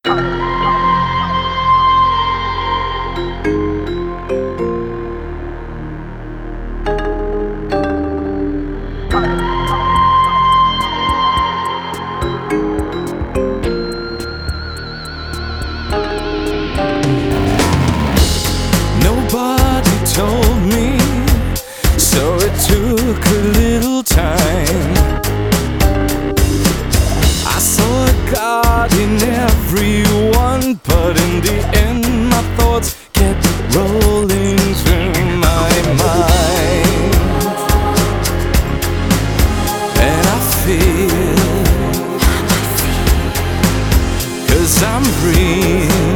Nobody told me, so it took a little time. I saw a God in everyone, but in the end my thoughts kept rolling through my mind. And I feel, 'cause I'm real.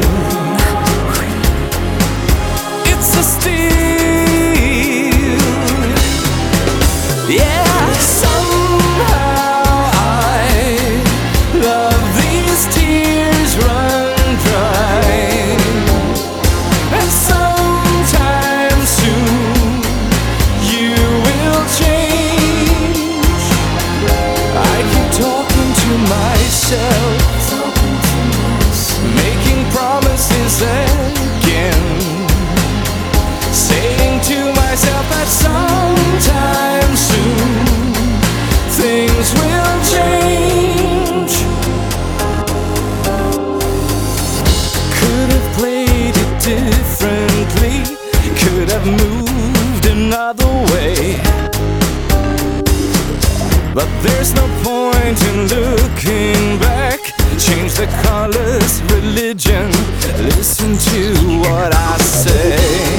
It's a steal. Yeah, somehow I love these tears run dry. And sometime soon you will change. I keep talking to myself, making promises again, saying to myself that sometime soon things will change. Could have played it differently, could have moved another way, but there's no point in looking back. Change the colors, religion, listen to what I say.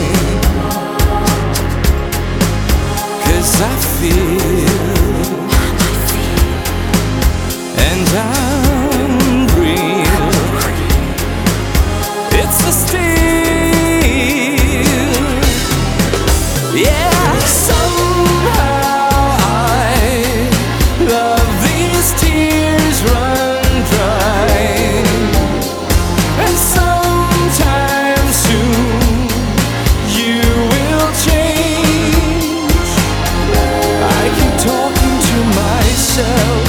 'Cause I feel, and I'm real. It's a steal. Yeah, somehow I love these tears run dry. And sometime soon you will change. I keep talking to myself,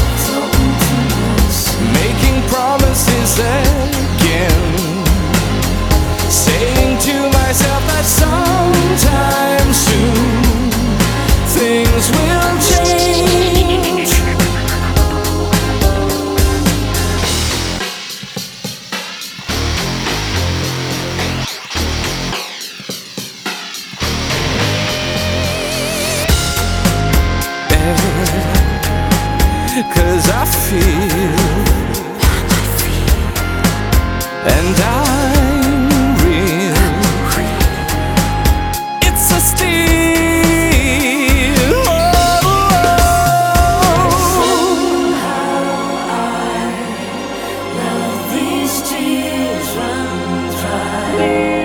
making promises again, saying to myself that sometime soon things will change. Yeah, 'cause I feel, and I'm real. It's a steal. These tears run dry.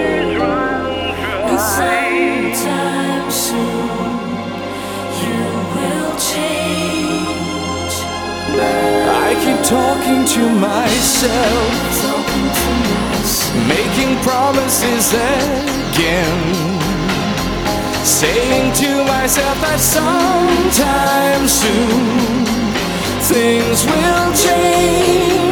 And sometime soon you will change. I keep talking to myself, making promises again, saying to myself that sometime soon things will change.